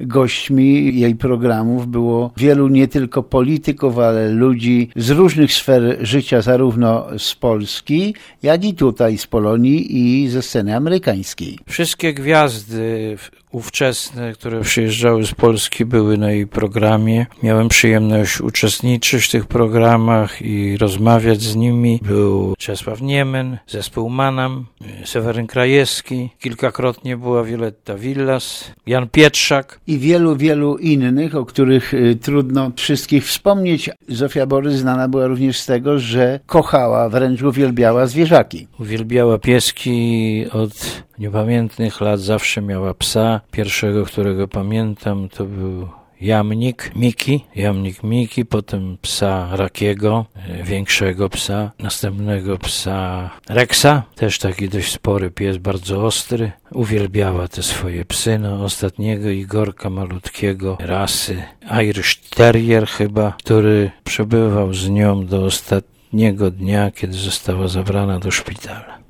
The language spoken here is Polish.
gośćmi jej programów było wielu nie tylko polityków, ale ludzi z różnych sfer życia, zarówno z Polski, jak i tutaj z Polonii i ze sceny amerykańskiej. Wszystkie gwiazdy ówczesne, które przyjeżdżały z Polski, były na jej programie. Miałem przyjemność uczestniczyć w tych programach i rozmawiać z nimi. Był Czesław Niemen, zespół Manam, Seweryn Krajewski, kilkakrotnie była Violetta Villas, Jan Pietrzak. I wielu innych, o których trudno wszystkich wspomnieć. Zofia Borys znana była również z tego, że kochała, wręcz uwielbiała zwierzaki. Uwielbiała pieski od niepamiętnych lat, zawsze miała psa. Pierwszego, którego pamiętam, to był jamnik Miki, potem psa Rakiego, większego psa, następnego psa Rexa, też taki dość spory pies, bardzo ostry. Uwielbiała te swoje psy, ostatniego Igorka malutkiego, rasy Irish Terrier chyba, który przebywał z nią do ostatniego dnia, kiedy została zabrana do szpitala.